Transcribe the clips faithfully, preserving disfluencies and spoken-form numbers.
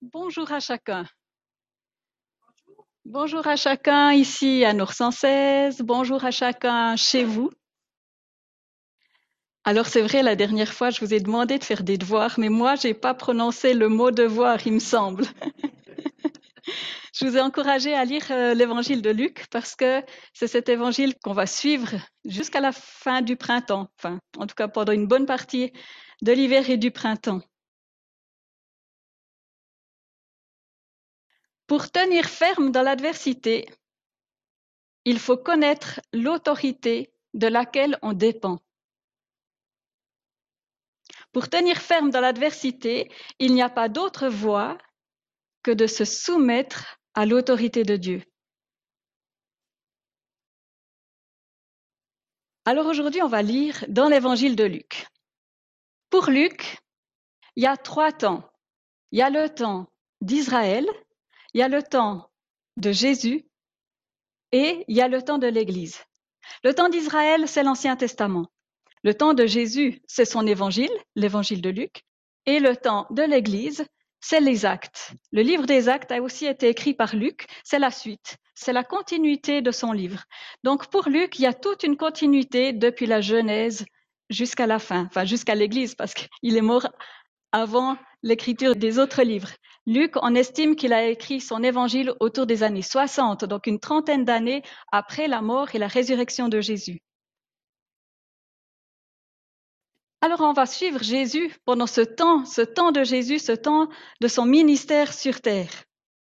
Bonjour à chacun. Bonjour à chacun ici à Nour cent seize. Bonjour à chacun chez vous. Alors c'est vrai, la dernière fois, je vous ai demandé de faire des devoirs, mais moi, j'ai pas prononcé le mot devoir, il me semble. Je vous ai encouragé à lire euh, l'évangile de Luc parce que c'est cet évangile qu'on va suivre jusqu'à la fin du printemps. Enfin, en tout cas, pendant une bonne partie de l'hiver et du printemps. Pour tenir ferme dans l'adversité, il faut connaître l'autorité de laquelle on dépend. Pour tenir ferme dans l'adversité, il n'y a pas d'autre voie que de se soumettre à l'autorité de Dieu. Alors aujourd'hui, on va lire dans l'évangile de Luc. Pour Luc, il y a trois temps. Il y a le temps d'Israël, il y a le temps de Jésus et il y a le temps de l'Église. Le temps d'Israël, c'est l'Ancien Testament. Le temps de Jésus, c'est son évangile, l'évangile de Luc. Et le temps de l'Église, c'est les Actes. Le livre des Actes a aussi été écrit par Luc, c'est la suite, c'est la continuité de son livre. Donc pour Luc, il y a toute une continuité depuis la Genèse jusqu'à la fin, enfin jusqu'à l'Église, parce qu'il est mort avant l'écriture des autres livres. Luc, on estime qu'il a écrit son évangile autour des années soixante, donc une trentaine d'années après la mort et la résurrection de Jésus. Alors on va suivre Jésus pendant ce temps, ce temps de Jésus, ce temps de son ministère sur terre.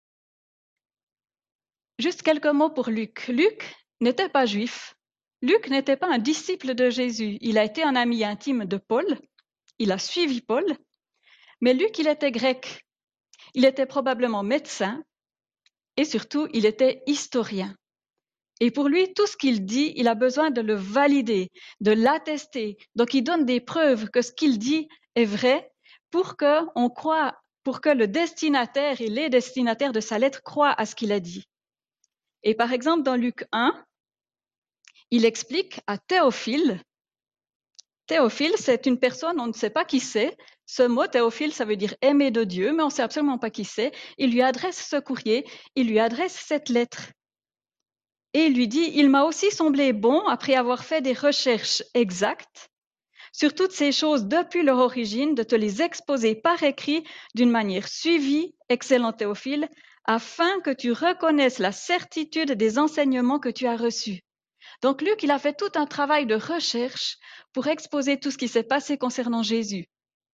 Juste quelques mots pour Luc. Luc n'était pas juif. Luc n'était pas un disciple de Jésus. Il a été un ami intime de Paul. Il a suivi Paul. Mais Luc, il était grec. Il était probablement médecin et surtout, il était historien. Et pour lui, tout ce qu'il dit, il a besoin de le valider, de l'attester. Donc, il donne des preuves que ce qu'il dit est vrai pour que on croit, pour que le destinataire et les destinataires de sa lettre croient à ce qu'il a dit. Et par exemple, dans Luc un, il explique à Théophile. Théophile, c'est une personne, on ne sait pas qui c'est. Ce mot Théophile, ça veut dire aimé de Dieu, mais on ne sait absolument pas qui c'est. Il lui adresse ce courrier, il lui adresse cette lettre. Et il lui dit, il m'a aussi semblé bon, après avoir fait des recherches exactes sur toutes ces choses depuis leur origine, de te les exposer par écrit d'une manière suivie, excellent Théophile, afin que tu reconnaisses la certitude des enseignements que tu as reçus. Donc Luc, il a fait tout un travail de recherche pour exposer tout ce qui s'est passé concernant Jésus.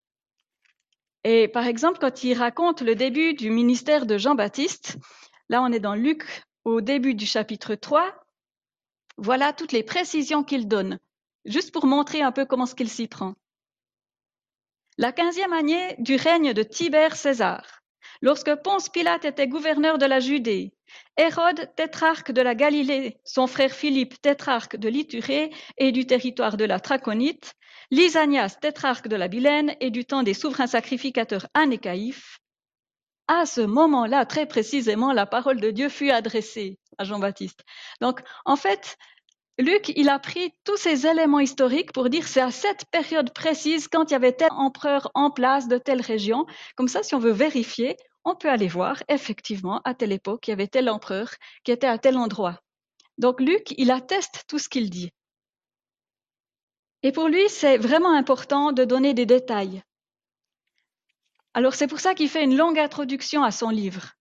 Et par exemple, quand il raconte le début du ministère de Jean-Baptiste, là on est dans Luc au début du chapitre trois, voilà toutes les précisions qu'il donne, juste pour montrer un peu comment ce qu'il s'y prend. La quinzième année du règne de Tibère César, lorsque Ponce Pilate était gouverneur de la Judée, Hérode, tétrarque de la Galilée, son frère Philippe, tétrarque de l'Ithurée et du territoire de la Traconite, Lysanias, tétrarque de la Bilène et du temps des souverains sacrificateurs Anne et Caïphe, à ce moment-là, très précisément, la parole de Dieu fut adressée à Jean-Baptiste. Donc, en fait, Luc, il a pris tous ces éléments historiques pour dire c'est à cette période précise, quand il y avait tel empereur en place de telle région. Comme ça, si on veut vérifier, on peut aller voir, effectivement, à telle époque, il y avait tel empereur qui était à tel endroit. Donc Luc, il atteste tout ce qu'il dit. Et pour lui, c'est vraiment important de donner des détails. Alors c'est pour ça qu'il fait une longue introduction à son livre.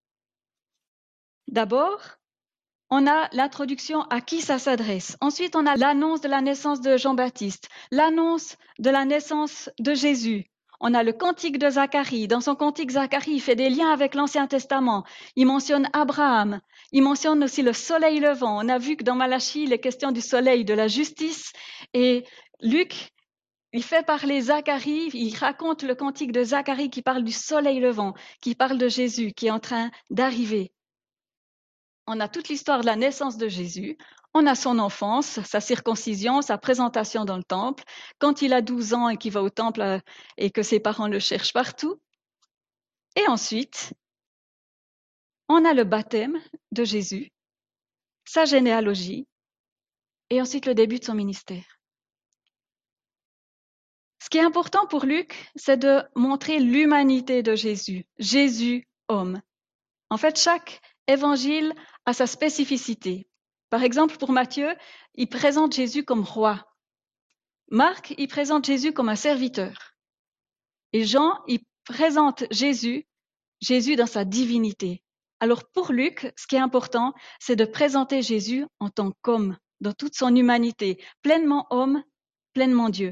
D'abord, on a l'introduction à qui ça s'adresse. Ensuite, on a l'annonce de la naissance de Jean-Baptiste, l'annonce de la naissance de Jésus. On a le cantique de Zacharie. Dans son cantique, Zacharie, il fait des liens avec l'Ancien Testament. Il mentionne Abraham. Il mentionne aussi le soleil levant. On a vu que dans Malachie, il est question du soleil de la justice. Et Luc, il fait parler Zacharie, il raconte le cantique de Zacharie qui parle du soleil levant, qui parle de Jésus qui est en train d'arriver. On a toute l'histoire de la naissance de Jésus, on a son enfance, sa circoncision, sa présentation dans le temple, quand il a douze ans et qu'il va au temple et que ses parents le cherchent partout. Et ensuite, on a le baptême de Jésus, sa généalogie, et ensuite le début de son ministère. Ce qui est important pour Luc, c'est de montrer l'humanité de Jésus, Jésus homme. En fait, chaque évangile a sa spécificité. Par exemple, pour Matthieu, il présente Jésus comme roi. Marc, il présente Jésus comme un serviteur. Et Jean, il présente Jésus, Jésus dans sa divinité. Alors pour Luc, ce qui est important, c'est de présenter Jésus en tant qu'homme, dans toute son humanité, pleinement homme, pleinement Dieu.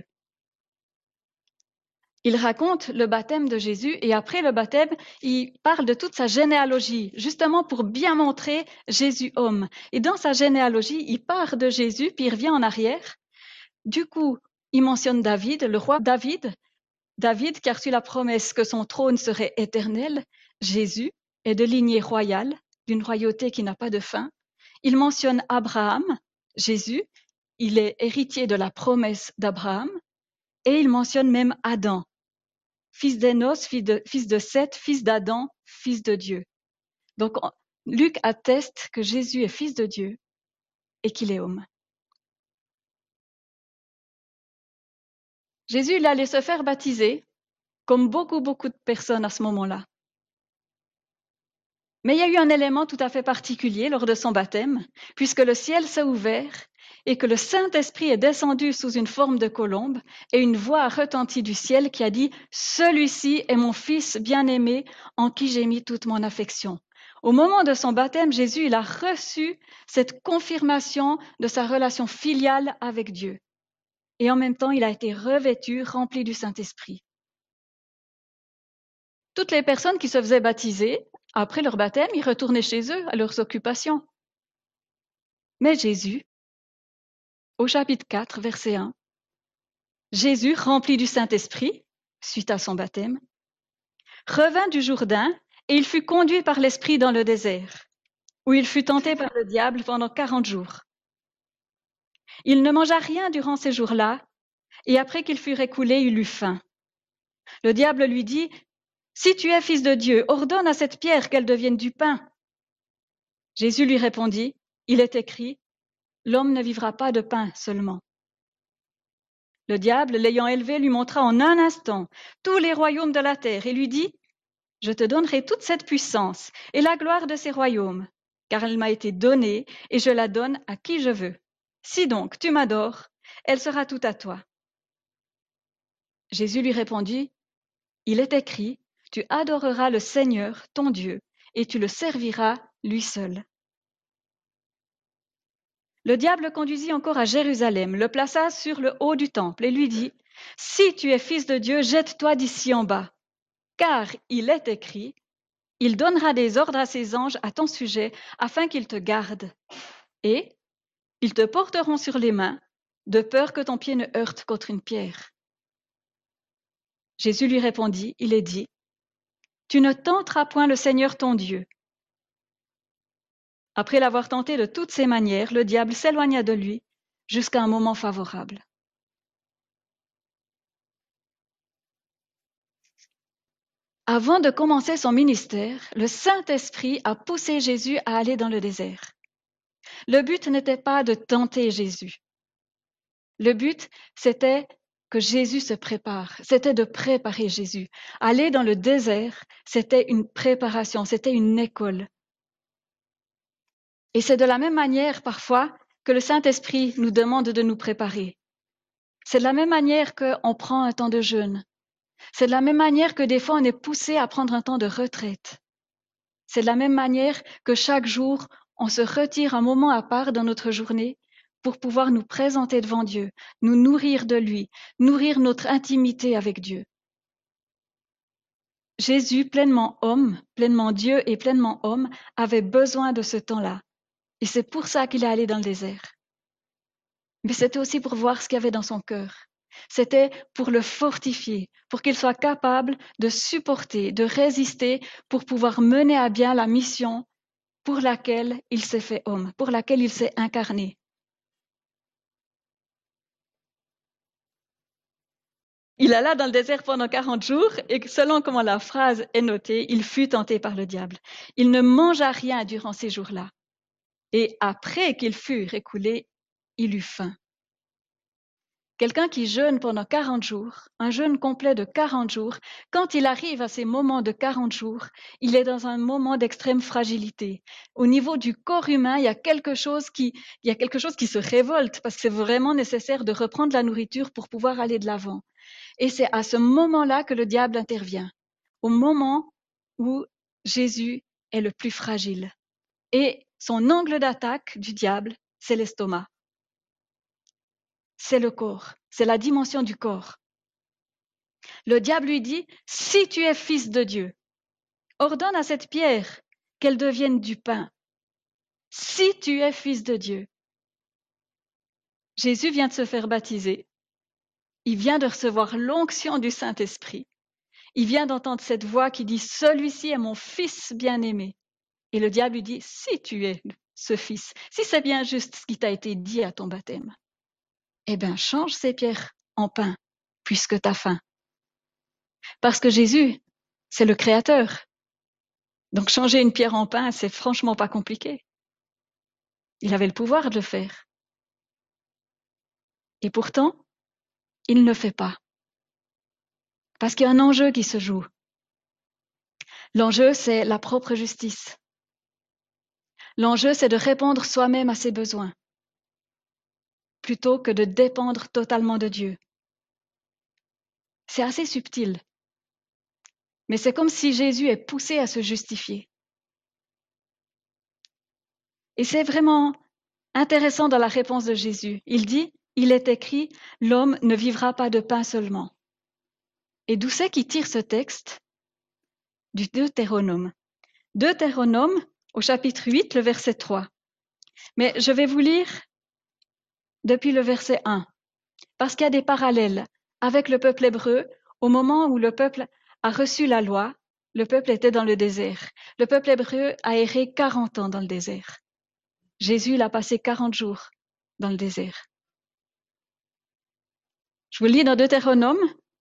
Il raconte le baptême de Jésus et après le baptême, il parle de toute sa généalogie, justement pour bien montrer Jésus homme. Et dans sa généalogie, il part de Jésus, puis il revient en arrière. Du coup, il mentionne David, le roi David, David qui a reçu la promesse que son trône serait éternel. Jésus est de lignée royale, d'une royauté qui n'a pas de fin. Il mentionne Abraham, Jésus, il est héritier de la promesse d'Abraham. Et il mentionne même Adam, fils d'Énos, fils de, fils de Seth, fils d'Adam, fils de Dieu. Donc, Luc atteste que Jésus est fils de Dieu et qu'il est homme. Jésus, il allait se faire baptiser, comme beaucoup, beaucoup de personnes à ce moment-là. Mais il y a eu un élément tout à fait particulier lors de son baptême, puisque le ciel s'est ouvert et que le Saint-Esprit est descendu sous une forme de colombe et une voix a retenti du ciel qui a dit « Celui-ci est mon Fils bien-aimé en qui j'ai mis toute mon affection ». Au moment de son baptême, Jésus il a reçu cette confirmation de sa relation filiale avec Dieu. Et en même temps, il a été revêtu, rempli du Saint-Esprit. Toutes les personnes qui se faisaient baptiser, après leur baptême, ils retournaient chez eux, à leurs occupations. Mais Jésus, au chapitre quatre, verset un, Jésus, rempli du Saint-Esprit, suite à son baptême, revint du Jourdain et il fut conduit par l'Esprit dans le désert, où il fut tenté par le diable pendant quarante jours. Il ne mangea rien durant ces jours-là, et après qu'il fut écoulé, il eut faim. Le diable lui dit, « Si tu es fils de Dieu, ordonne à cette pierre qu'elle devienne du pain. » Jésus lui répondit, « Il est écrit, l'homme ne vivra pas de pain seulement. » Le diable, l'ayant élevé, lui montra en un instant tous les royaumes de la terre et lui dit, « Je te donnerai toute cette puissance et la gloire de ces royaumes, car elle m'a été donnée et je la donne à qui je veux. Si donc tu m'adores, elle sera toute à toi. » Jésus lui répondit, « Il est écrit, tu adoreras le Seigneur, ton Dieu, et tu le serviras lui seul. » Le diable le conduisit encore à Jérusalem, le plaça sur le haut du temple et lui dit, « Si tu es fils de Dieu, jette-toi d'ici en bas, car il est écrit, il donnera des ordres à ses anges à ton sujet afin qu'ils te gardent, et ils te porteront sur les mains, de peur que ton pied ne heurte contre une pierre. » Jésus lui répondit, il est dit, « Tu ne tenteras point le Seigneur ton Dieu. » Après l'avoir tenté de toutes ses manières, le diable s'éloigna de lui jusqu'à un moment favorable. Avant de commencer son ministère, le Saint-Esprit a poussé Jésus à aller dans le désert. Le but n'était pas de tenter Jésus. Le but, c'était que Jésus se prépare, c'était de préparer Jésus. Aller dans le désert, c'était une préparation, c'était une école. Et c'est de la même manière, parfois, que le Saint-Esprit nous demande de nous préparer. C'est de la même manière qu'on prend un temps de jeûne. C'est de la même manière que des fois, on est poussé à prendre un temps de retraite. C'est de la même manière que chaque jour, on se retire un moment à part dans notre journée pour pouvoir nous présenter devant Dieu, nous nourrir de lui, nourrir notre intimité avec Dieu. Jésus, pleinement homme, pleinement Dieu et pleinement homme, avait besoin de ce temps-là. Et c'est pour ça qu'il est allé dans le désert. Mais c'était aussi pour voir ce qu'il y avait dans son cœur. C'était pour le fortifier, pour qu'il soit capable de supporter, de résister, pour pouvoir mener à bien la mission pour laquelle il s'est fait homme, pour laquelle il s'est incarné. Il alla dans le désert pendant quarante jours et selon comment la phrase est notée, il fut tenté par le diable. Il ne mangea rien durant ces jours-là. Et après qu'il fut écoulé, il eut faim. Quelqu'un qui jeûne pendant quarante jours, un jeûne complet de quarante jours, quand il arrive à ces moments de quarante jours, il est dans un moment d'extrême fragilité. Au niveau du corps humain, il y a quelque chose qui, il y a quelque chose qui se révolte parce que c'est vraiment nécessaire de reprendre la nourriture pour pouvoir aller de l'avant. Et c'est à ce moment-là que le diable intervient, au moment où Jésus est le plus fragile. Et son angle d'attaque du diable, c'est l'estomac. C'est le corps, c'est la dimension du corps. Le diable lui dit, si tu es fils de Dieu, ordonne à cette pierre qu'elle devienne du pain. Si tu es fils de Dieu. Jésus vient de se faire baptiser. Il vient de recevoir l'onction du Saint-Esprit. Il vient d'entendre cette voix qui dit, celui-ci est mon fils bien-aimé. Et le diable lui dit, si tu es ce fils, si c'est bien juste ce qui t'a été dit à ton baptême, eh bien, change ces pierres en pain, puisque tu as faim. Parce que Jésus, c'est le Créateur. Donc changer une pierre en pain, c'est franchement pas compliqué. Il avait le pouvoir de le faire. Et pourtant, il ne le fait pas. Parce qu'il y a un enjeu qui se joue. L'enjeu, c'est la propre justice. L'enjeu, c'est de répondre soi-même à ses besoins, plutôt que de dépendre totalement de Dieu. C'est assez subtil. Mais c'est comme si Jésus est poussé à se justifier. Et c'est vraiment intéressant dans la réponse de Jésus. Il dit, il est écrit, l'homme ne vivra pas de pain seulement. Et d'où c'est qu'il tire ce texte? Du Deutéronome. Deutéronome, au chapitre huit, le verset trois. Mais je vais vous lire depuis le verset un, parce qu'il y a des parallèles avec le peuple hébreu. Au moment où le peuple a reçu la loi, le peuple était dans le désert. Le peuple hébreu a erré quarante ans dans le désert. Jésus, il a passé quarante jours dans le désert. Je vous lis dans Deutéronome,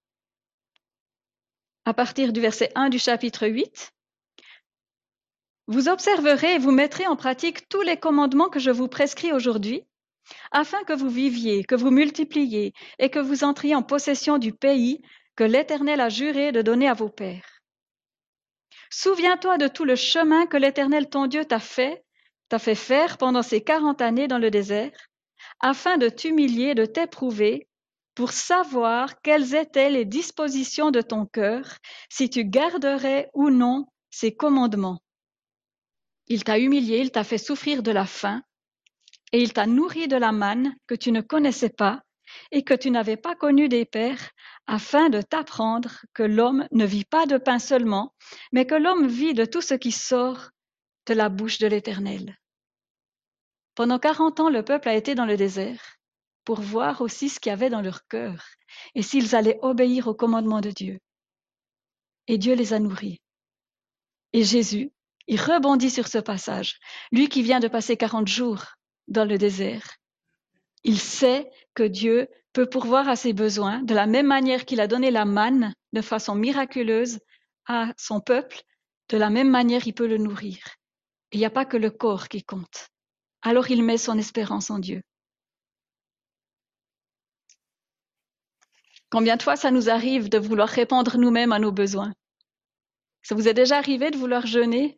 à partir du verset un du chapitre huit. Vous observerez et vous mettrez en pratique tous les commandements que je vous prescris aujourd'hui, afin que vous viviez, que vous multipliiez et que vous entriez en possession du pays que l'Éternel a juré de donner à vos pères. Souviens-toi de tout le chemin que l'Éternel ton Dieu t'a fait, t'a fait faire pendant ces quarante années dans le désert, afin de t'humilier, de t'éprouver, pour savoir quelles étaient les dispositions de ton cœur, si tu garderais ou non ses commandements. Il t'a humilié, il t'a fait souffrir de la faim, et il t'a nourri de la manne que tu ne connaissais pas et que tu n'avais pas connue des pères, afin de t'apprendre que l'homme ne vit pas de pain seulement, mais que l'homme vit de tout ce qui sort de la bouche de l'Éternel. Pendant quarante ans, le peuple a été dans le désert pour voir aussi ce qu'il y avait dans leur cœur et s'ils allaient obéir au commandement de Dieu. Et Dieu les a nourris. Et Jésus, il rebondit sur ce passage. Lui qui vient de passer quarante jours dans le désert, il sait que Dieu peut pourvoir à ses besoins de la même manière qu'il a donné la manne de façon miraculeuse à son peuple, de la même manière il peut le nourrir. Il n'y a pas que le corps qui compte. Alors il met son espérance en Dieu. Combien de fois ça nous arrive de vouloir répondre nous-mêmes à nos besoins? Ça vous est déjà arrivé de vouloir jeûner?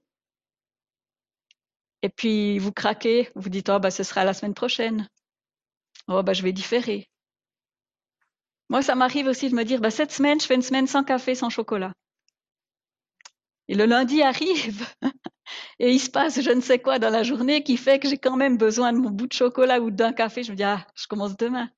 Et puis vous craquez, vous dites, oh, bah, ce sera la semaine prochaine. Oh, bah, je vais différer. Moi, ça m'arrive aussi de me dire, bah, cette semaine, je fais une semaine sans café, sans chocolat. Et le lundi arrive, et il se passe je ne sais quoi dans la journée qui fait que j'ai quand même besoin de mon bout de chocolat ou d'un café. Je me dis, ah, je commence demain.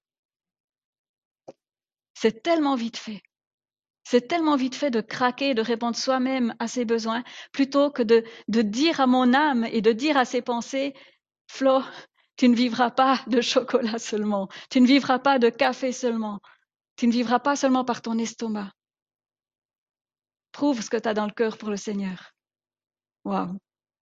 C'est tellement vite fait. C'est tellement vite fait de craquer, de répondre soi-même à ses besoins, plutôt que de, de dire à mon âme et de dire à ses pensées, Flo, tu ne vivras pas de chocolat seulement, tu ne vivras pas de café seulement, tu ne vivras pas seulement par ton estomac. Prouve ce que tu as dans le cœur pour le Seigneur. Waouh.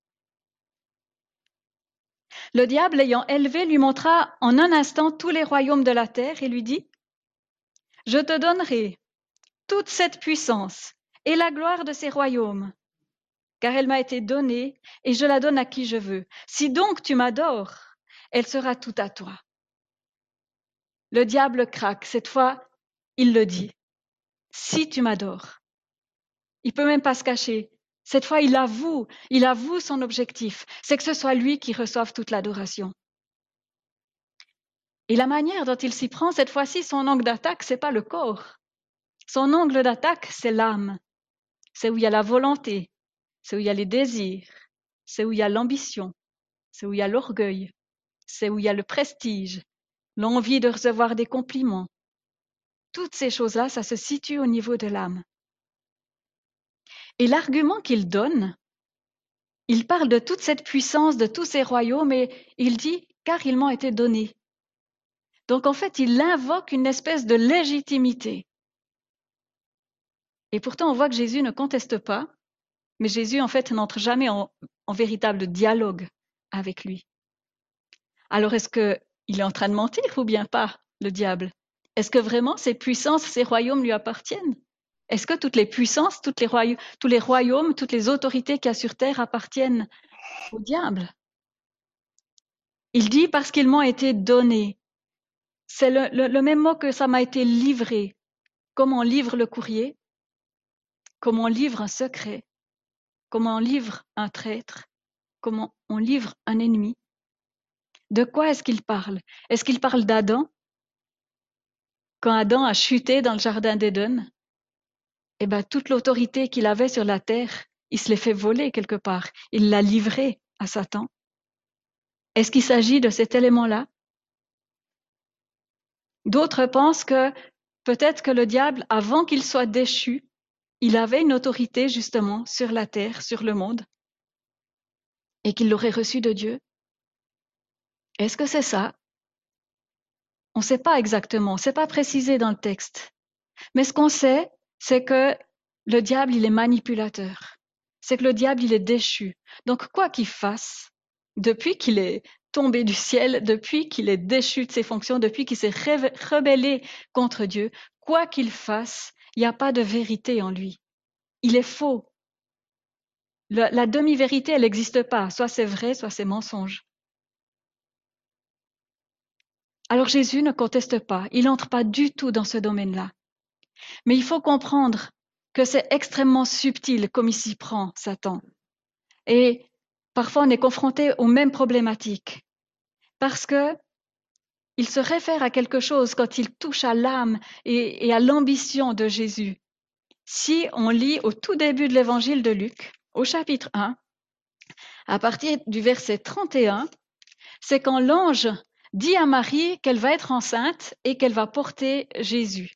Le diable, l'ayant élevé, lui montra en un instant tous les royaumes de la terre et lui dit, je te donnerai toute cette puissance et la gloire de ces royaumes, car elle m'a été donnée et je la donne à qui je veux. Si donc tu m'adores, elle sera toute à toi. Le diable craque. Cette fois, il le dit. Si tu m'adores. Il peut même pas se cacher. Cette fois, il avoue, il avoue son objectif. C'est que ce soit lui qui reçoive toute l'adoration. Et la manière dont il s'y prend, cette fois-ci, son angle d'attaque, c'est pas le corps. Son angle d'attaque, c'est l'âme. C'est où il y a la volonté. C'est où il y a les désirs. C'est où il y a l'ambition. C'est où il y a l'orgueil. C'est où il y a le prestige. L'envie de recevoir des compliments. Toutes ces choses-là, ça se situe au niveau de l'âme. Et l'argument qu'il donne, il parle de toute cette puissance, de tous ces royaumes, et il dit « car ils m'ont été donnés ». Donc en fait, il invoque une espèce de légitimité. Et pourtant, on voit que Jésus ne conteste pas, mais Jésus, en fait, n'entre jamais en, en véritable dialogue avec lui. Alors, est-ce qu'il est en train de mentir ou bien pas, le diable? Est-ce que vraiment ces puissances, ces royaumes lui appartiennent? Est-ce que toutes les puissances, toutes les roya- tous les royaumes, toutes les autorités qu'il y a sur terre appartiennent au diable? Il dit parce qu'ils m'ont été donnés. C'est le, le, le même mot que ça m'a été livré. Comme on livre le courrier, comme on livre un secret, comme on livre un traître, comme on livre un ennemi. De quoi est-ce qu'il parle? Est-ce qu'il parle d'Adam? Quand Adam a chuté dans le jardin d'Éden, eh ben, toute l'autorité qu'il avait sur la terre, il se l'est fait voler quelque part. Il l'a livrée à Satan. Est-ce qu'il s'agit de cet élément-là? D'autres pensent que peut-être que le diable, avant qu'il soit déchu, il avait une autorité justement sur la terre, sur le monde, et qu'il l'aurait reçue de Dieu. Est-ce que c'est ça? On ne sait pas exactement, c'est pas précisé dans le texte. Mais ce qu'on sait, c'est que le diable, il est manipulateur. C'est que le diable, il est déchu. Donc, quoi qu'il fasse, depuis qu'il est tombé du ciel, depuis qu'il est déchu de ses fonctions, depuis qu'il s'est rebellé contre Dieu, quoi qu'il fasse, il n'y a pas de vérité en lui. Il est faux. La, la demi-vérité, elle n'existe pas. Soit c'est vrai, soit c'est mensonge. Alors Jésus ne conteste pas. Il n'entre pas du tout dans ce domaine-là. Mais il faut comprendre que c'est extrêmement subtil comme il s'y prend, Satan. Et parfois, on est confronté aux mêmes problématiques. Parce que il se réfère à quelque chose quand il touche à l'âme et, et à l'ambition de Jésus. Si on lit au tout début de l'évangile de Luc, au chapitre un, à partir du verset trente et un, c'est quand l'ange dit à Marie qu'elle va être enceinte et qu'elle va porter Jésus.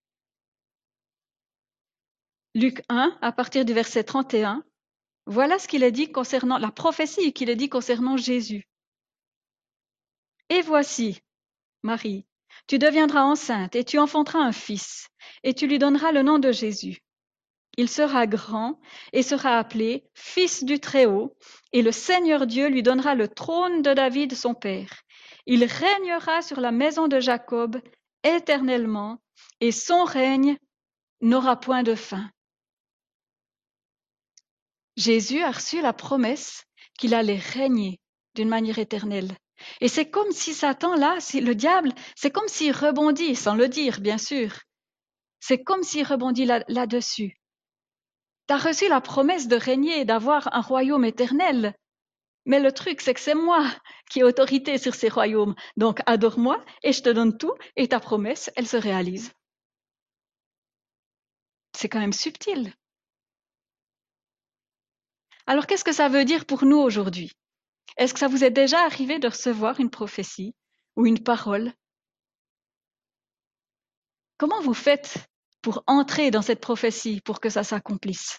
Luc un, à partir du verset trente et un, voilà ce qu'il est dit concernant la prophétie qu'il est dit concernant Jésus. Et voici, Marie, tu deviendras enceinte et tu enfanteras un fils, et tu lui donneras le nom de Jésus. Il sera grand et sera appelé Fils du Très-Haut, et le Seigneur Dieu lui donnera le trône de David son père. Il régnera sur la maison de Jacob éternellement, et son règne n'aura point de fin. Jésus a reçu la promesse qu'il allait régner d'une manière éternelle. Et c'est comme si Satan, là, le diable, c'est comme s'il rebondit, sans le dire, bien sûr. C'est comme s'il rebondit là, là-dessus. Tu as reçu la promesse de régner et d'avoir un royaume éternel. Mais le truc, c'est que c'est moi qui ai autorité sur ces royaumes. Donc, adore-moi et je te donne tout et ta promesse, elle se réalise. C'est quand même subtil. Alors, qu'est-ce que ça veut dire pour nous aujourd'hui? Est-ce que ça vous est déjà arrivé de recevoir une prophétie ou une parole? Comment vous faites pour entrer dans cette prophétie, pour que ça s'accomplisse?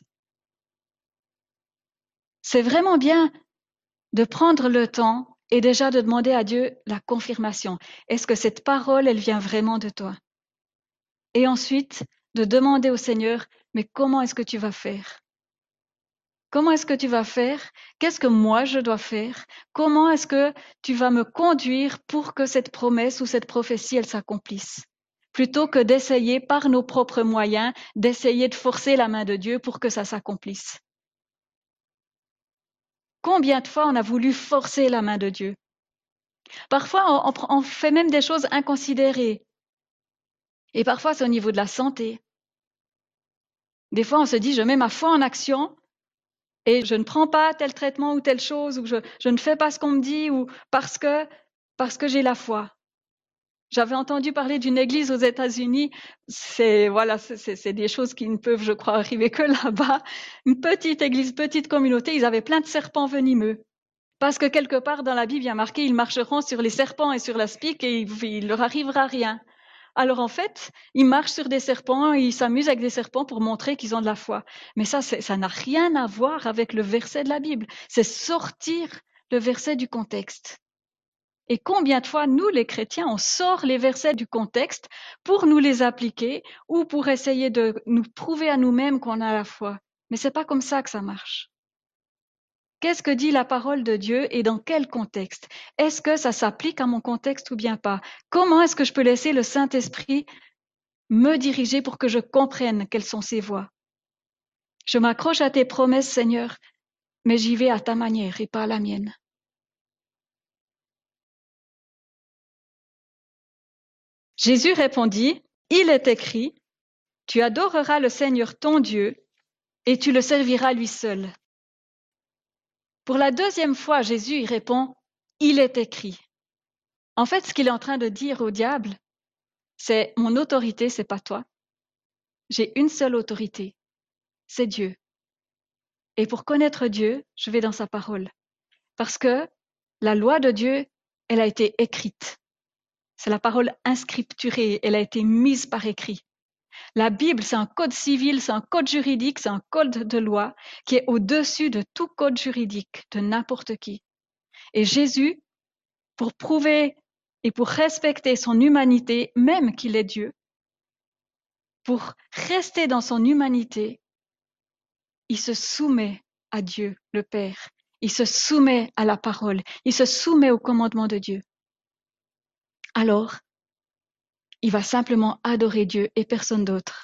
C'est vraiment bien de prendre le temps et déjà de demander à Dieu la confirmation. Est-ce que cette parole, elle vient vraiment de toi? Et ensuite, de demander au Seigneur, mais comment est-ce que tu vas faire? Comment est-ce que tu vas faire? Qu'est-ce que moi je dois faire? Comment est-ce que tu vas me conduire pour que cette promesse ou cette prophétie, elle s'accomplisse? Plutôt que d'essayer par nos propres moyens, d'essayer de forcer la main de Dieu pour que ça s'accomplisse. Combien de fois on a voulu forcer la main de Dieu? Parfois, on, on, on fait même des choses inconsidérées. Et parfois, c'est au niveau de la santé. Des fois, on se dit, je mets ma foi en action et je ne prends pas tel traitement ou telle chose, ou je, je ne fais pas ce qu'on me dit, ou parce que, parce que j'ai la foi. J'avais entendu parler d'une église aux États-Unis. C'est voilà, c'est, c'est des choses qui ne peuvent, je crois, arriver que là-bas. Une petite église, petite communauté. Ils avaient plein de serpents venimeux. Parce que quelque part dans la Bible, il y a marqué, ils marcheront sur les serpents et sur la spique et il, il leur arrivera rien. Alors en fait, ils marchent sur des serpents, ils s'amusent avec des serpents pour montrer qu'ils ont de la foi. Mais ça, c'est, ça n'a rien à voir avec le verset de la Bible. C'est sortir le verset du contexte. Et combien de fois, nous, les chrétiens, on sort les versets du contexte pour nous les appliquer ou pour essayer de nous prouver à nous-mêmes qu'on a la foi. Mais c'est pas comme ça que ça marche. Qu'est-ce que dit la parole de Dieu et dans quel contexte? Est-ce que ça s'applique à mon contexte ou bien pas? Comment est-ce que je peux laisser le Saint-Esprit me diriger pour que je comprenne quelles sont ses voies? Je m'accroche à tes promesses, Seigneur, mais j'y vais à ta manière et pas à la mienne. Jésus répondit, il est écrit, tu adoreras le Seigneur ton Dieu et tu le serviras lui seul. Pour la deuxième fois, Jésus y répond, il est écrit. En fait, ce qu'il est en train de dire au diable, c'est mon autorité, c'est pas toi. J'ai une seule autorité, c'est Dieu. Et pour connaître Dieu, je vais dans sa parole. Parce que la loi de Dieu, elle a été écrite. C'est la parole inscripturée, elle a été mise par écrit. La Bible, c'est un code civil, c'est un code juridique, c'est un code de loi qui est au-dessus de tout code juridique, de n'importe qui. Et Jésus, pour prouver et pour respecter son humanité, même qu'il est Dieu, pour rester dans son humanité, il se soumet à Dieu, le Père. Il se soumet à la parole. Il se soumet au commandement de Dieu. Alors, il va simplement adorer Dieu et personne d'autre.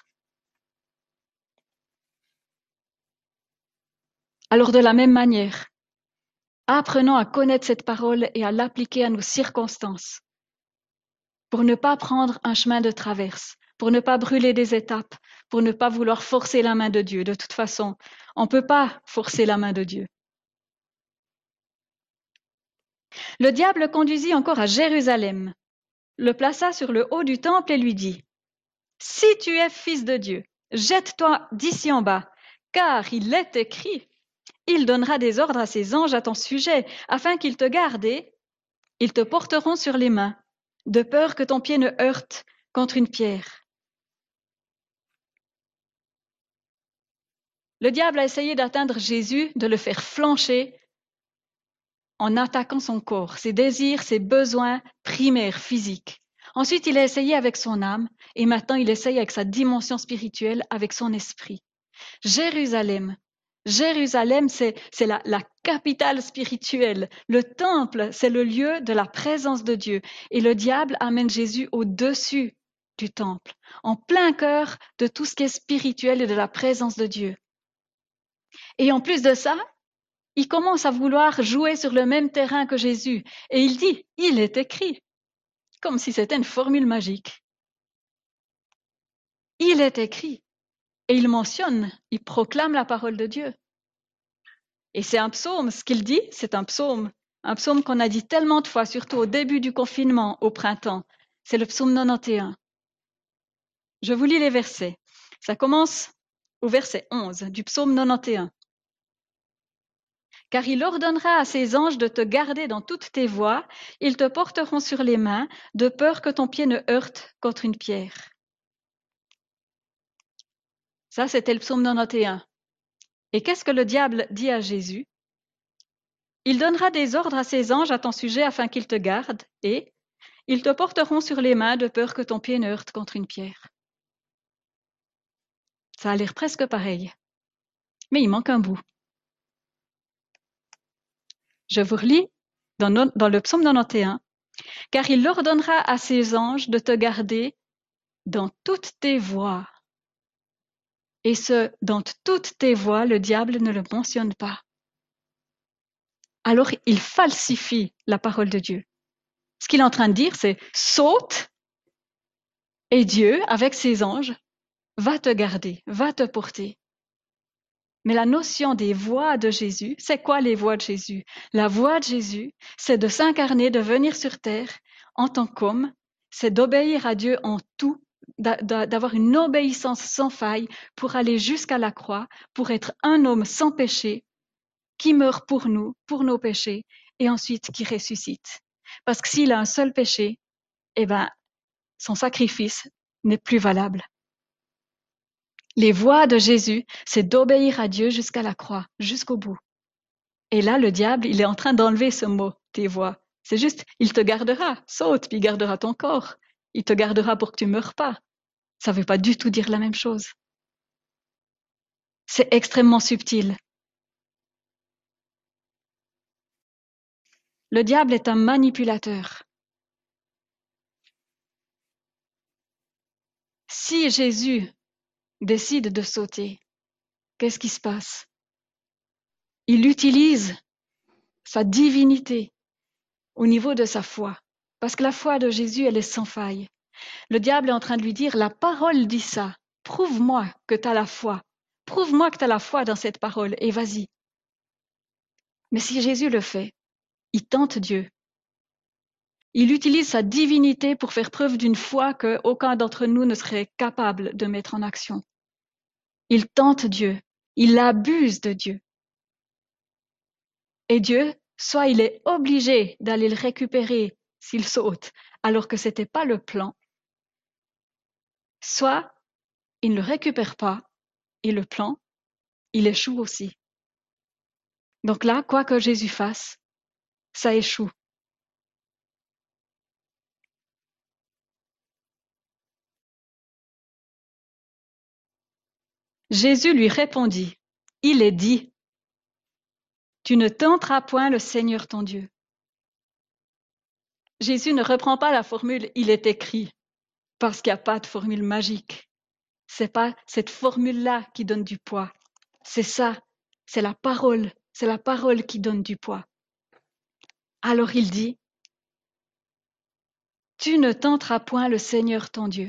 Alors, de la même manière, apprenons à connaître cette parole et à l'appliquer à nos circonstances pour ne pas prendre un chemin de traverse, pour ne pas brûler des étapes, pour ne pas vouloir forcer la main de Dieu. De toute façon, on ne peut pas forcer la main de Dieu. Le diable le conduisit encore à Jérusalem, le plaça sur le haut du temple et lui dit, « Si tu es fils de Dieu, jette-toi d'ici en bas, car il est écrit, il donnera des ordres à ses anges à ton sujet, afin qu'ils te gardent et ils te porteront sur les mains, de peur que ton pied ne heurte contre une pierre. » Le diable a essayé d'atteindre Jésus, de le faire flancher en attaquant son corps, ses désirs, ses besoins primaires, physiques. Ensuite, il a essayé avec son âme et maintenant il essaye avec sa dimension spirituelle, avec son esprit. Jérusalem. Jérusalem, c'est, c'est la, la capitale spirituelle. Le temple, c'est le lieu de la présence de Dieu. Et le diable amène Jésus au-dessus du temple, en plein cœur de tout ce qui est spirituel et de la présence de Dieu. Et en plus de ça, il commence à vouloir jouer sur le même terrain que Jésus. Et il dit, il est écrit, comme si c'était une formule magique. Il est écrit. Et il mentionne, il proclame la parole de Dieu. Et c'est un psaume, ce qu'il dit, c'est un psaume. Un psaume qu'on a dit tellement de fois, surtout au début du confinement, au printemps. C'est le psaume quatre-vingt-onze. Je vous lis les versets. Ça commence au verset onze du psaume quatre-vingt-onze. Car il ordonnera à ses anges de te garder dans toutes tes voies, ils te porteront sur les mains, de peur que ton pied ne heurte contre une pierre. Ça, c'était le psaume quatre-vingt-onze. Et qu'est-ce que le diable dit à Jésus? Il donnera des ordres à ses anges à ton sujet afin qu'ils te gardent, et ils te porteront sur les mains de peur que ton pied ne heurte contre une pierre. Ça a l'air presque pareil, mais il manque un bout. Je vous relis dans, no, dans le psaume quatre-vingt-onze. Car il ordonnera à ses anges de te garder dans toutes tes voies. Et ce, dans toutes tes voies, le diable ne le mentionne pas. Alors il falsifie la parole de Dieu. Ce qu'il est en train de dire, c'est saute et Dieu, avec ses anges, va te garder, va te porter. Mais la notion des voies de Jésus, c'est quoi les voies de Jésus? La voie de Jésus, c'est de s'incarner, de venir sur terre en tant qu'homme, c'est d'obéir à Dieu en tout, d'avoir une obéissance sans faille pour aller jusqu'à la croix, pour être un homme sans péché, qui meurt pour nous, pour nos péchés, et ensuite qui ressuscite. Parce que s'il a un seul péché, eh ben, son sacrifice n'est plus valable. Les voies de Jésus, c'est d'obéir à Dieu jusqu'à la croix, jusqu'au bout. Et là, le diable, il est en train d'enlever ce mot, tes voies. C'est juste, il te gardera, saute, puis il gardera ton corps. Il te gardera pour que tu meurs pas. Ça veut pas du tout dire la même chose. C'est extrêmement subtil. Le diable est un manipulateur. Si Jésus décide de sauter, qu'est-ce qui se passe? Il utilise sa divinité au niveau de sa foi. Parce que la foi de Jésus, elle est sans faille. Le diable est en train de lui dire, la parole dit ça. Prouve-moi que tu as la foi. Prouve-moi que tu as la foi dans cette parole et vas-y. Mais si Jésus le fait, il tente Dieu. Il utilise sa divinité pour faire preuve d'une foi que aucun d'entre nous ne serait capable de mettre en action. Il tente Dieu. Il abuse de Dieu. Et Dieu, soit il est obligé d'aller le récupérer s'il saute, alors que ce n'était pas le plan, soit il ne le récupère pas et le plan, il échoue aussi. Donc là, quoi que Jésus fasse, ça échoue. Jésus lui répondit, « Il est dit, tu ne tenteras point le Seigneur ton Dieu. » Jésus ne reprend pas la formule « il est écrit » parce qu'il n'y a pas de formule magique. C'est pas cette formule-là qui donne du poids. C'est ça, c'est la parole, c'est la parole qui donne du poids. Alors il dit, « Tu ne tenteras point le Seigneur ton Dieu. »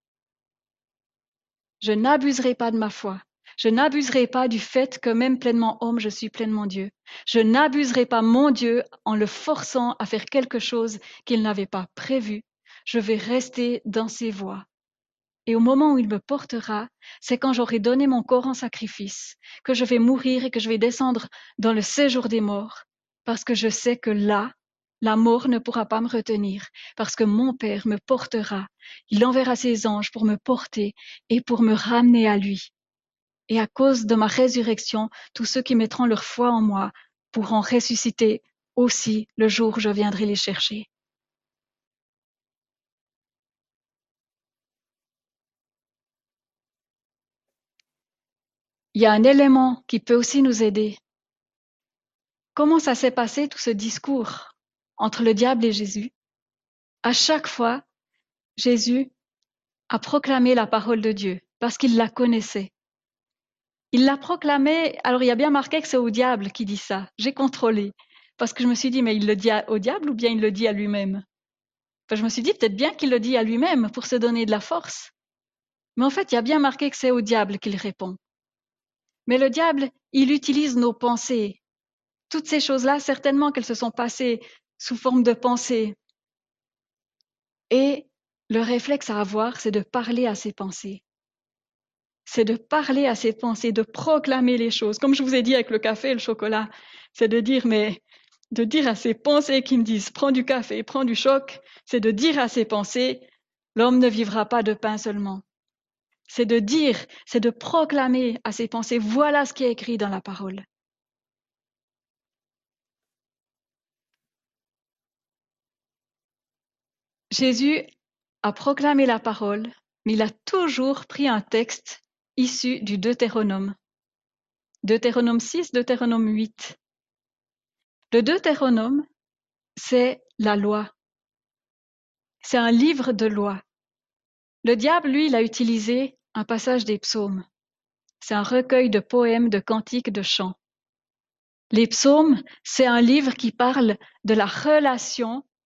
Je n'abuserai pas de ma foi. Je n'abuserai pas du fait que même pleinement homme, je suis pleinement Dieu. Je n'abuserai pas mon Dieu en le forçant à faire quelque chose qu'il n'avait pas prévu. Je vais rester dans ses voies. Et au moment où il me portera, c'est quand j'aurai donné mon corps en sacrifice, que je vais mourir et que je vais descendre dans le séjour des morts, parce que je sais que là, la mort ne pourra pas me retenir, parce que mon Père me portera. Il enverra ses anges pour me porter et pour me ramener à lui. Et à cause de ma résurrection, tous ceux qui mettront leur foi en moi pourront ressusciter aussi le jour où je viendrai les chercher. Il y a un élément qui peut aussi nous aider. Comment ça s'est passé tout ce discours entre le diable et Jésus? À chaque fois, Jésus a proclamé la parole de Dieu parce qu'il la connaissait. Il l'a proclamée, alors il y a bien marqué que c'est au diable qui dit ça. J'ai contrôlé parce que je me suis dit, mais il le dit au diable ou bien il le dit à lui-même? Enfin, je me suis dit peut-être bien qu'il le dit à lui-même pour se donner de la force. Mais en fait, il y a bien marqué que c'est au diable qu'il répond. Mais le diable, il utilise nos pensées. Toutes ces choses-là, certainement qu'elles se sont passées sous forme de pensées. Et le réflexe à avoir, c'est de parler à ses pensées. C'est de parler à ses pensées, de proclamer les choses. Comme je vous ai dit avec le café et le chocolat, c'est de dire, mais de dire à ses pensées qui me disent, prends du café, prends du choc, c'est de dire à ses pensées, l'homme ne vivra pas de pain seulement. C'est de dire, c'est de proclamer à ses pensées, voilà ce qui est écrit dans la parole. Jésus a proclamé la parole, mais il a toujours pris un texte issu du Deutéronome. Deutéronome six, Deutéronome huit. Le Deutéronome, c'est la loi. C'est un livre de loi. Le diable, lui, il a utilisé un passage des psaumes. C'est un recueil de poèmes, de cantiques, de chants. Les psaumes, c'est un livre qui parle de la relation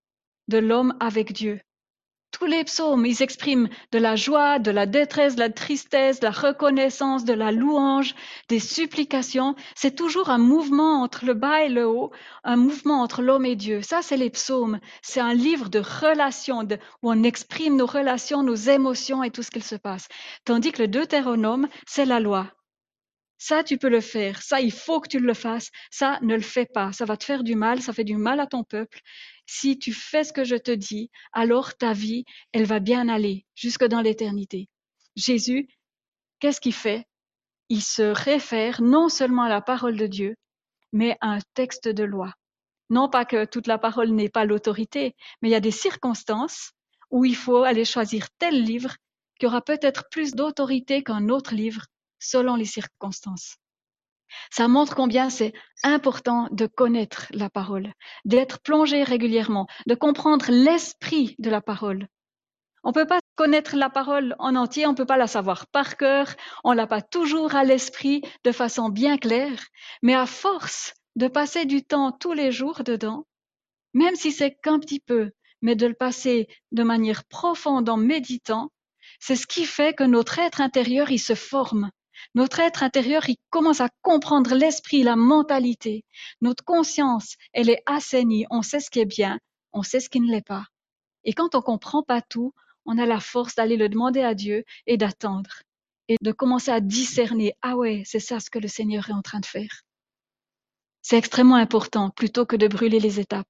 de l'homme avec Dieu. Tous les psaumes, ils expriment de la joie, de la détresse, de la tristesse, de la reconnaissance, de la louange, des supplications. C'est toujours un mouvement entre le bas et le haut, un mouvement entre l'homme et Dieu. Ça, c'est les psaumes. C'est un livre de relations, de, où on exprime nos relations, nos émotions et tout ce qu'il se passe. Tandis que le Deutéronome, c'est la loi. Ça, tu peux le faire. Ça, il faut que tu le fasses. Ça, ne le fais pas. Ça va te faire du mal. Ça fait du mal à ton peuple. Si tu fais ce que je te dis, alors ta vie, elle va bien aller jusque dans l'éternité. Jésus, qu'est-ce qu'il fait? Il se réfère non seulement à la parole de Dieu, mais à un texte de loi. Non pas que toute la parole n'ait pas l'autorité, mais il y a des circonstances où il faut aller choisir tel livre qui aura peut-être plus d'autorité qu'un autre livre selon les circonstances. Ça montre combien c'est important de connaître la parole, d'être plongé régulièrement, de comprendre l'esprit de la parole. On ne peut pas connaître la parole en entier, on ne peut pas la savoir par cœur, on l'a pas toujours à l'esprit de façon bien claire, mais à force de passer du temps tous les jours dedans, même si c'est qu'un petit peu, mais de le passer de manière profonde en méditant, c'est ce qui fait que notre être intérieur, il se forme. Notre être intérieur, il commence à comprendre l'esprit, la mentalité. Notre conscience, elle est assainie. On sait ce qui est bien, on sait ce qui ne l'est pas. Et quand on comprend pas tout, on a la force d'aller le demander à Dieu et d'attendre. Et de commencer à discerner, ah ouais, c'est ça ce que le Seigneur est en train de faire. C'est extrêmement important plutôt que de brûler les étapes.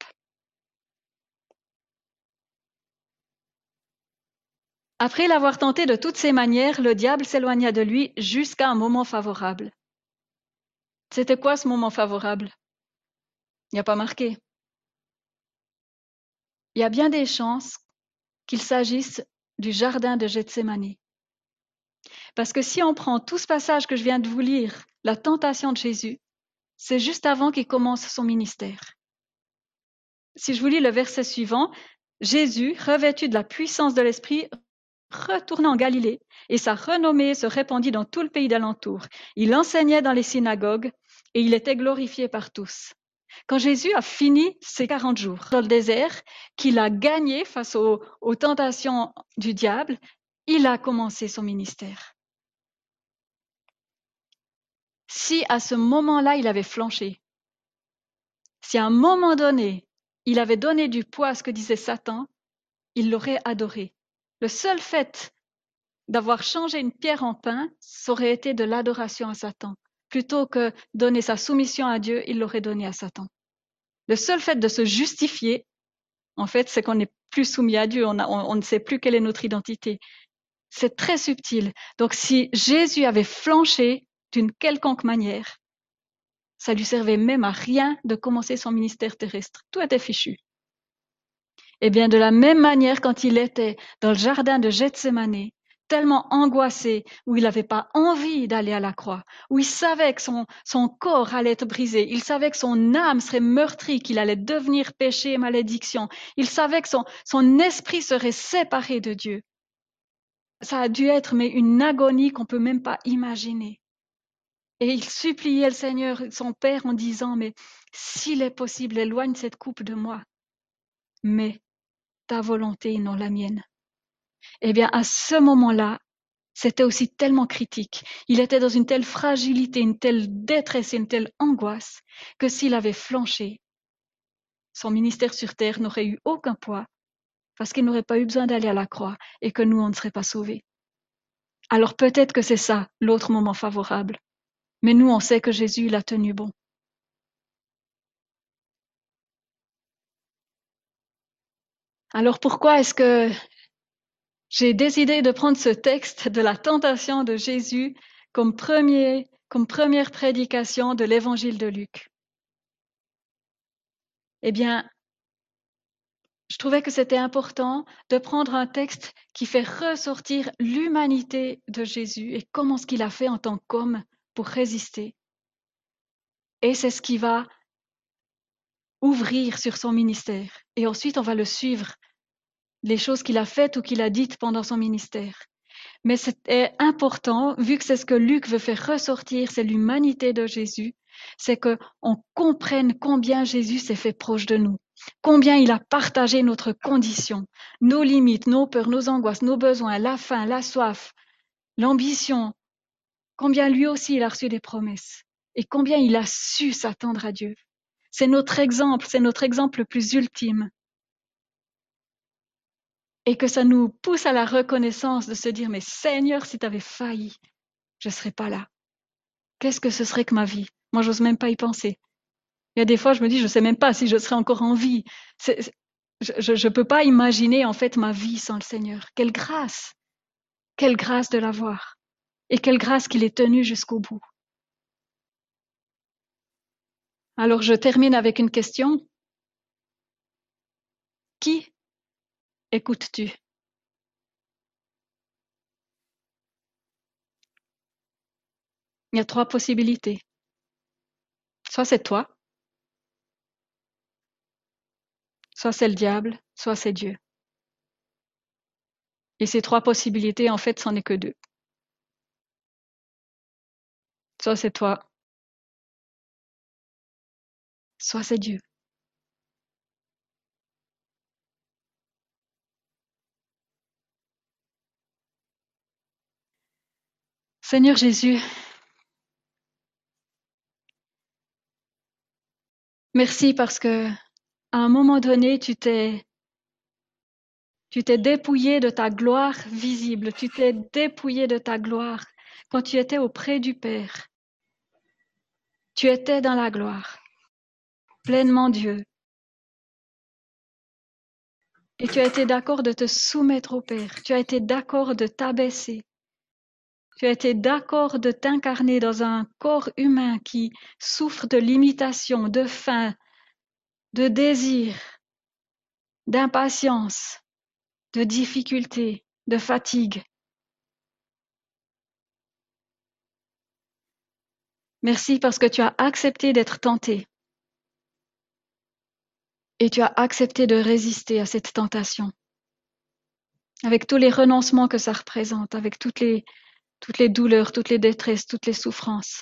Après l'avoir tenté de toutes ses manières, le diable s'éloigna de lui jusqu'à un moment favorable. C'était quoi ce moment favorable? Il n'y a pas marqué. Il y a bien des chances qu'il s'agisse du jardin de Gethsémani. Parce que si on prend tout ce passage que je viens de vous lire, la tentation de Jésus, c'est juste avant qu'il commence son ministère. Si je vous lis le verset suivant, Jésus, revêtu de la puissance de l'Esprit, retourna en Galilée, et sa renommée se répandit dans tout le pays d'alentour. Il enseignait dans les synagogues, et il était glorifié par tous. Quand Jésus a fini ses quarante jours dans le désert, qu'il a gagné face aux, aux tentations du diable, il a commencé son ministère. Si à ce moment-là, il avait flanché, si à un moment donné, il avait donné du poids à ce que disait Satan, il l'aurait adoré. Le seul fait d'avoir changé une pierre en pain, ça aurait été de l'adoration à Satan. Plutôt que donner sa soumission à Dieu, il l'aurait donné à Satan. Le seul fait de se justifier, en fait, c'est qu'on n'est plus soumis à Dieu, on, a, on, on ne sait plus quelle est notre identité. C'est très subtil. Donc si Jésus avait flanché d'une quelconque manière, ça lui servait même à rien de commencer son ministère terrestre. Tout était fichu. Eh bien, de la même manière, quand il était dans le jardin de Gethsémani, tellement angoissé, où il n'avait pas envie d'aller à la croix, où il savait que son, son corps allait être brisé, il savait que son âme serait meurtrie, qu'il allait devenir péché et malédiction, il savait que son, son esprit serait séparé de Dieu. Ça a dû être mais une agonie qu'on peut même pas imaginer. Et il suppliait le Seigneur, son Père, en disant, mais s'il est possible, éloigne cette coupe de moi. Mais ta volonté et non la mienne. Eh bien, à ce moment-là, c'était aussi tellement critique. Il était dans une telle fragilité, une telle détresse et une telle angoisse que s'il avait flanché, son ministère sur terre n'aurait eu aucun poids parce qu'il n'aurait pas eu besoin d'aller à la croix et que nous, on ne serait pas sauvés. Alors peut-être que c'est ça, l'autre moment favorable. Mais nous, on sait que Jésus l'a tenu bon. Alors pourquoi est-ce que j'ai décidé de prendre ce texte de la tentation de Jésus comme, premier, comme première prédication de l'évangile de Luc? Eh bien, je trouvais que c'était important de prendre un texte qui fait ressortir l'humanité de Jésus et comment ce qu'il a fait en tant qu'homme pour résister. Et c'est ce qui va ouvrir sur son ministère. Et ensuite, on va le suivre, les choses qu'il a faites ou qu'il a dites pendant son ministère. Mais c'est important, vu que c'est ce que Luc veut faire ressortir, c'est l'humanité de Jésus, c'est qu'on comprenne combien Jésus s'est fait proche de nous. combien il a partagé notre condition, nos limites, nos peurs, nos angoisses, nos besoins, la faim, la soif, l'ambition, combien lui aussi il a reçu des promesses et combien il a su s'attendre à Dieu. C'est notre exemple, c'est notre exemple le plus ultime. Et que ça nous pousse à la reconnaissance de se dire, mais Seigneur, si tu avais failli, je ne serais pas là. Qu'est-ce que ce serait que ma vie? Moi, j'ose même pas y penser. Il y a des fois, je me dis, je ne sais même pas si je serais encore en vie. C'est, je ne peux pas imaginer en fait ma vie sans le Seigneur. Quelle grâce! Quelle grâce de l'avoir. Et quelle grâce qu'il est tenu jusqu'au bout. Alors, je termine avec une question. Qui écoutes-tu? Il y a trois possibilités. Soit c'est toi, soit c'est le diable, soit c'est Dieu. Et ces trois possibilités, en fait, c'en est que deux. Soit c'est toi, soit c'est Dieu. Seigneur Jésus, merci parce que à un moment donné, tu t'es tu t'es dépouillé de ta gloire visible, tu t'es dépouillé de ta gloire quand tu étais auprès du Père. Tu étais dans la gloire, pleinement Dieu. Et tu as été d'accord de te soumettre au Père. Tu as été d'accord de t'abaisser. Tu as été d'accord de t'incarner dans un corps humain qui souffre de limitation, de faim, de désir, d'impatience, de difficulté, de fatigue. Merci parce que tu as accepté d'être tenté et tu as accepté de résister à cette tentation, avec tous les renoncements que ça représente, avec toutes les, toutes les douleurs, toutes les détresses, toutes les souffrances.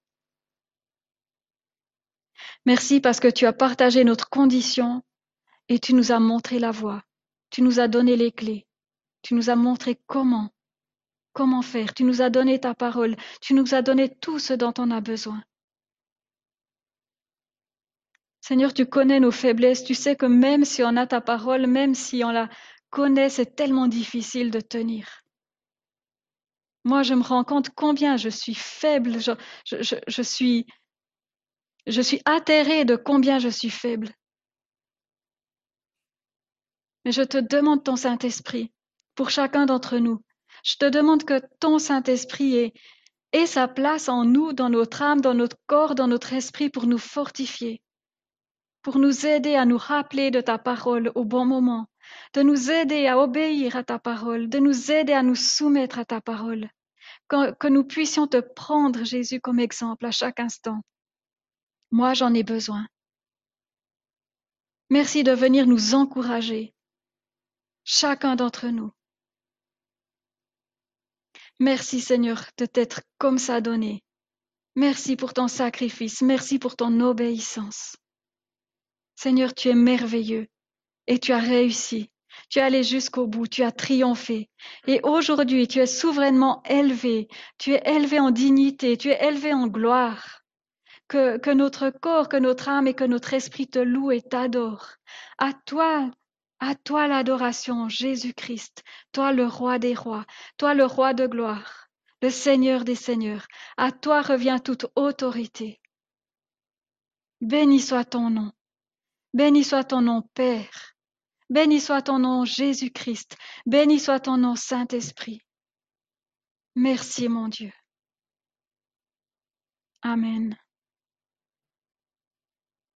Merci parce que tu as partagé notre condition et tu nous as montré la voie. Tu nous as donné les clés. Tu nous as montré comment, comment faire. Tu nous as donné ta parole. Tu nous as donné tout ce dont on a besoin. Seigneur, tu connais nos faiblesses. Tu sais que même si on a ta parole, même si on la connaît, c'est tellement difficile de tenir. Moi, je me rends compte combien je suis faible. Je, je, je, je suis, je suis atterrée de combien je suis faible. Mais je te demande ton Saint-Esprit pour chacun d'entre nous. Je te demande que ton Saint-Esprit ait, ait sa place en nous, dans notre âme, dans notre corps, dans notre esprit pour nous fortifier, pour nous aider à nous rappeler de ta parole au bon moment, de nous aider à obéir à ta parole, de nous aider à nous soumettre à ta parole, que, que nous puissions te prendre, Jésus, comme exemple à chaque instant. Moi, j'en ai besoin. Merci de venir nous encourager, chacun d'entre nous. Merci Seigneur de t'être comme ça donné. Merci pour ton sacrifice. Merci pour ton obéissance. Seigneur, tu es merveilleux et tu as réussi. Tu es allé jusqu'au bout. Tu as triomphé. Et aujourd'hui, tu es souverainement élevé. Tu es élevé en dignité. Tu es élevé en gloire. Que, que notre corps, que notre âme et que notre esprit te louent et t'adorent. À toi, à toi l'adoration, Jésus-Christ. Toi le roi des rois. Toi le roi de gloire. Le Seigneur des seigneurs. À toi revient toute autorité. Béni soit ton nom. Béni soit ton nom, Père. Béni soit ton nom, Jésus-Christ. Béni soit ton nom, Saint-Esprit. Merci, mon Dieu. Amen.